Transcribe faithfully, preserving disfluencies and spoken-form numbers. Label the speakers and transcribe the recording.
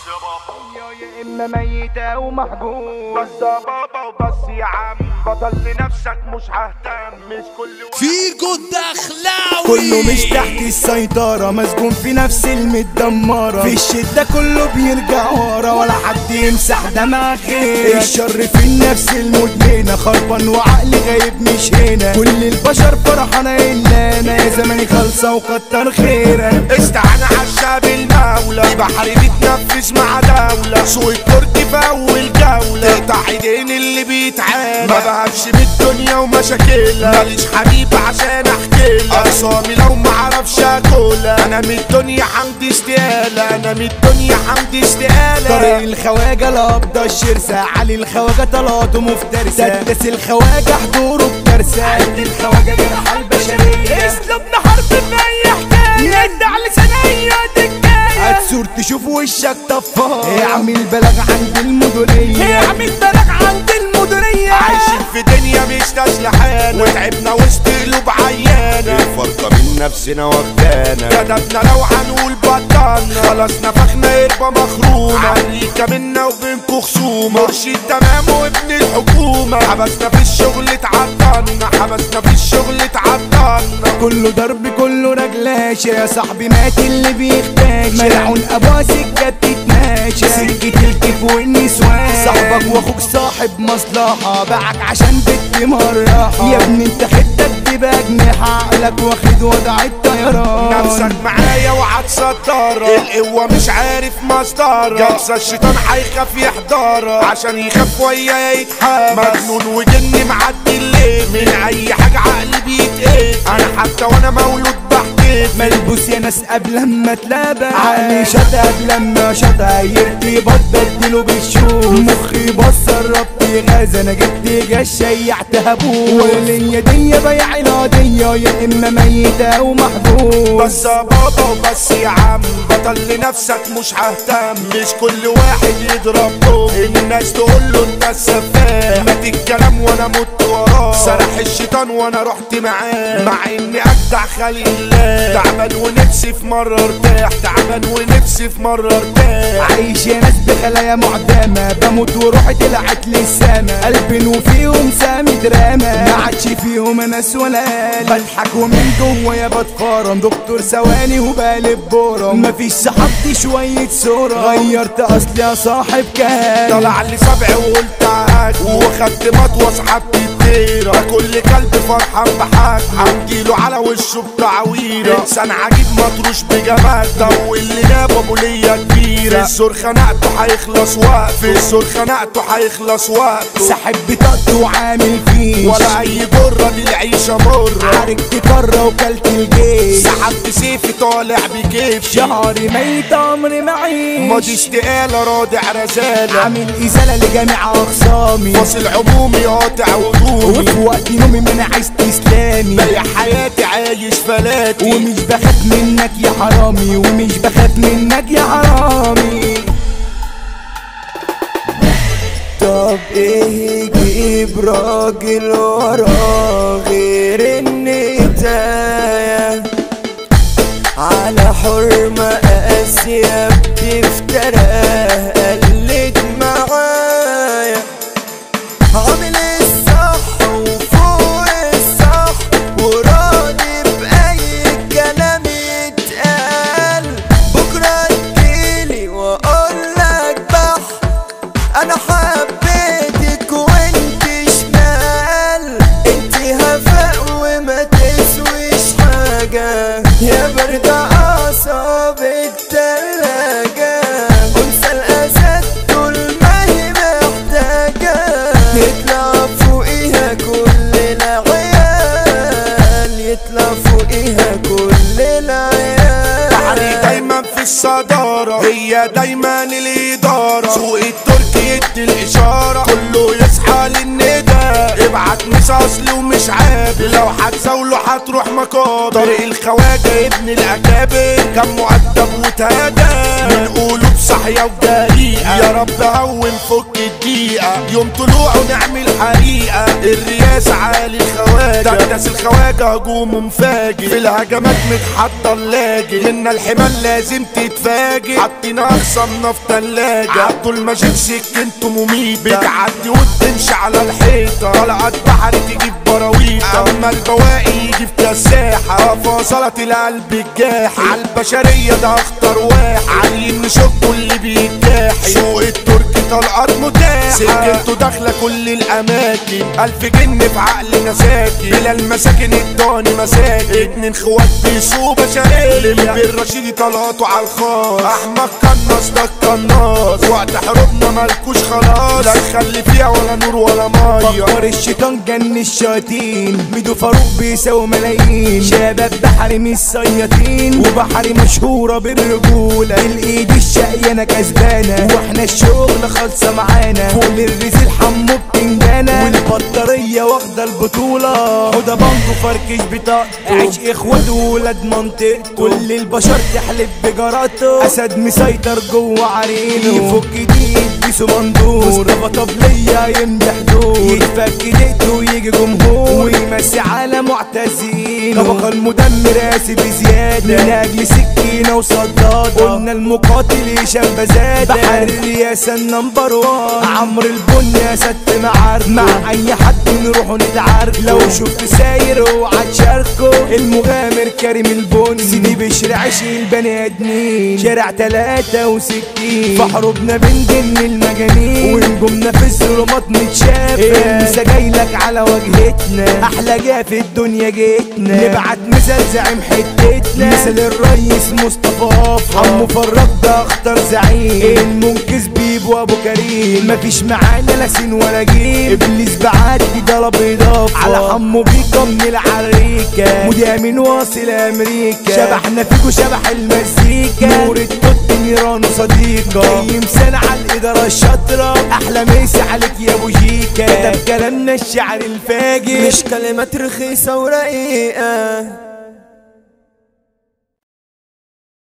Speaker 1: يا اما ميتة ومحجوز بس يا بابا وبس يا عم بطل لنفسك مش ههتم مش كل
Speaker 2: فيجو الدخلاوي
Speaker 3: كله مش تحت السيطرة مسجون في نفس المتدمرة في الشدة كله بيرجع ورا ولا حد يمسح دمع خير الشر في النفس المدمنة خربان وعقلي غايب مش هنا كل البشر فرحانة إلا أنا يا زماني خالصة وكتر خيرك
Speaker 1: استعانة عالشاب المولى في بحر بيتنفس مع دولة سوق التركي في أول جولة تقطع ايدين اللي بيتعانى ما بهبش بالدنيا ومشاكلها ماليش حبيب عشان احكيلها اقسامي لو معرفش اكلها انا من الدنيا عندي استقالة انا من الدنيا عندي استقالة
Speaker 3: طريق الخواجة القبضة الشرسة علي الخواجة طلاته مفترسة دس الخواجة حضوره بكارثة عد الخواجة جرح البشرية
Speaker 1: اسلوبنا حرب في اي حكاية ندع لسانية دكاية
Speaker 3: هتسور تشوف وشك طفاه اعمل بلاغ عند المديرية
Speaker 1: اعمل بلاغ عند المديرية عايشين في دنيا مش نازلة حالة وتعبنا وسط قلوب عيانة الفرقة من نفسنا واخدانا كدبنا لو هنقول بطلنا خلاص نفخنا قربة مخرومة عليكا منا وبينكو خصومة مرشد تمام وابن الحكومة حبسنا في الشغل اتعطلنا حبسنا في الشغل اتعطلنا
Speaker 3: كله ضرب كله رجلاشة يا صاحبي مات اللي بيختاشى ملعون ابوها سكة بتتماشى سكة الكيف والنسوان صاحبك واخوك صاحب مصلحة باعك عشان بنت مرحة يا ابني انت حتك تبقى جناحة عقلك واخد وضع الطيران
Speaker 1: نفسك معايا وهتسطر القوة مش عارف مصدر جلسة الشيطان هيخاف يحضرها عشان يخاف ويايا يتحمس مجنون وجني معدي الليل من اي حاجة عقلي بيتقيد انا حتى وانا مولود بحكي
Speaker 3: ملبوس يا ناس قبل ما اتلبى عقلي شط قبل ما شط يرتبط بدله بالشوف مخي بص ربطي غاز انا جبت جاش شيعت هبوس وليا دي بيع القضية يا اما ميتة ومحبوس
Speaker 1: بس يا بابا وبس يا عم بطل لنفسك مش ههتم مش كل واحد يضرب بوم الناس تقول له انت السفاح مات الكلام وانا مت وراه سرح الشيطان وانا رحت معاه مع اني اجدع خلق الله تعبان ونفسي في مرة ارتاح تعبان ونفسي في مرة ارتاح
Speaker 3: عايش يا ناس بخلايا معدمة بموت وروحي طلعت للسما قلبي وفيهم سامي دراما ما عادش فيهم ناس ولا قلب بضحك ومن جوايا بتقارن دكتور ثواني وبقلب بورم مفيش صحابتي شوية صورة غيرت اصلي يا صاحب كان
Speaker 1: طلع لي سبع وقلت عاد وخدت مطوة سحبت الديرة كل كلب فرحان بحاج هنجيله على وشه بتعويرة انسان عجيب مطروش بجمال طول اللي جاب ابو ليا كبيرة في الزور خنقته هيخلص وقت في الزور خنقته هيخلص وقت
Speaker 3: سحب بطاقته وعامل فيه
Speaker 1: ولا اي جرة دي العيشة مرة
Speaker 3: عاركت كرة وكلت الجيش
Speaker 1: سحبت سيفي طالع بكيف
Speaker 3: شهري ميت عمري معيش
Speaker 1: ماضي استقالة رادع رزالة
Speaker 3: عامل ازالة لجميع اخصامي
Speaker 1: فاصل عمومي قاطع هدومي
Speaker 3: وفي وقت نومي ما انا عايز تسلامي
Speaker 1: بايع حياتي عايش فلاتي
Speaker 3: ومش بخاف منك يا حرامي ومش بخاف منك يا حرامي طب ايه يجيب راجل وراه غير النتاية على حرمة قاسية بتفتراه قلت معايا عامل الصح وفوق الصح وراضي بأي كلام يتقال بكرة تجيلي وأقولك بح أنا حبيتك وانت شمال انت هفاء وما تسويش حاجة يا برد أعصاب التلاجة أنثى الأسد طول ما هي محتاجة يطلع فوقيها كل العيال يطلع فوقيها كل العيال
Speaker 1: بحري دايما في الصدارة هي دايما الإدارة سوق التركي يدي الإشارة كله يصحى للندى ابعت مش أصلي ومش عابر لو هتزاوله هتروح مقابر طريق الخواجة ابن الأكابر كان مؤدب وتهدى من قلوب صح صاحية ودقيقة يا رب هون فك الدقيقة يوم طلوعه نعمل حريقة الرياسة عالي الخواجة دكدس الخواجة هجوم مفاجئ في الهجمات متحطة اللاجئ منا الحمال لازم تتفاجئ حطينا اخصمنا في تلاجة عبدو المجيد سكنته مميتة بتعدي وتمشي على الحيطة طلعت بحر تجيب براويطة اما البواقي يجي في كساحة فصلت القلب الجاحي عالبشرية ده اخطر واحد عاليين نشكوا اللي بيتجاحي سوق التركي طلقات متاحة سكنته داخلة كل الاماكن الف جن في عقل مساكن بلا المساكن اداني مساكن اتنين خوات بيسوق بشرية اللي الرشيدي طلعته عالخاص احمد قناص ده القناص وقت حروبنا مالكوش خلاص لا تخلي فيها ولا نور ولا ميه
Speaker 3: فكر الشيطان جن الشياطين ميدو فاروق بيساوي ملايين شباب بحري مش صياطين وبحري مشهورة بالرجولة الايد الشقيانة كسبانة واحنا الشغل خالصة معانا فوق للرزق حمو بتنجانة والبطارية واخدة البطولة هدى بانجو فركش بطاقته عيش اخوات وولاد منطقته كل البشر تحلف بجراته اسد مسيطر جوه عرينه يفك ايديه بيسو مندور مصطفى طبلية يمدح دور يتفك ايديته ويجي جمهور ويمسي على معتزين طبقة المدمر قاسي بزيادة من اجل سكينة وصدادة قلنا المقاتل هشام بزادة بحر الرياسة النمبر وان عمرو البن يا ست معارك مع اي حد نروحوا نتعارك لو شفت ساير اوعى تشاركه المغامر كريم البن سيدي بشر عشق البني ادمين شارع تلاتة وستين فحروبنا بنجن المجانين ونجومنا في الظلمات متشافة المسا جايلك على وجهتنا احلى جا في الدنيا جيتنا نبعت مثال زعيم حتتنا مثل الريس مصطفى عمو فراج ده اخطر زعيم المنقذ بيبو ابو كريم مفيش معانا لا سين ولا جيم ابليس بعدي ضرب اضافه على حمو بيكا من العريكه مدير من واصل امريكا شبحنا فيكو شبح المزيكا نور التوت نيران صديقه جاي مسان على الاداره الشاطره احلى مسا عليك يا ابو جيكا كتب كلامنا الشعر الفاجر
Speaker 4: مش كلمات رخيصه ورقيقه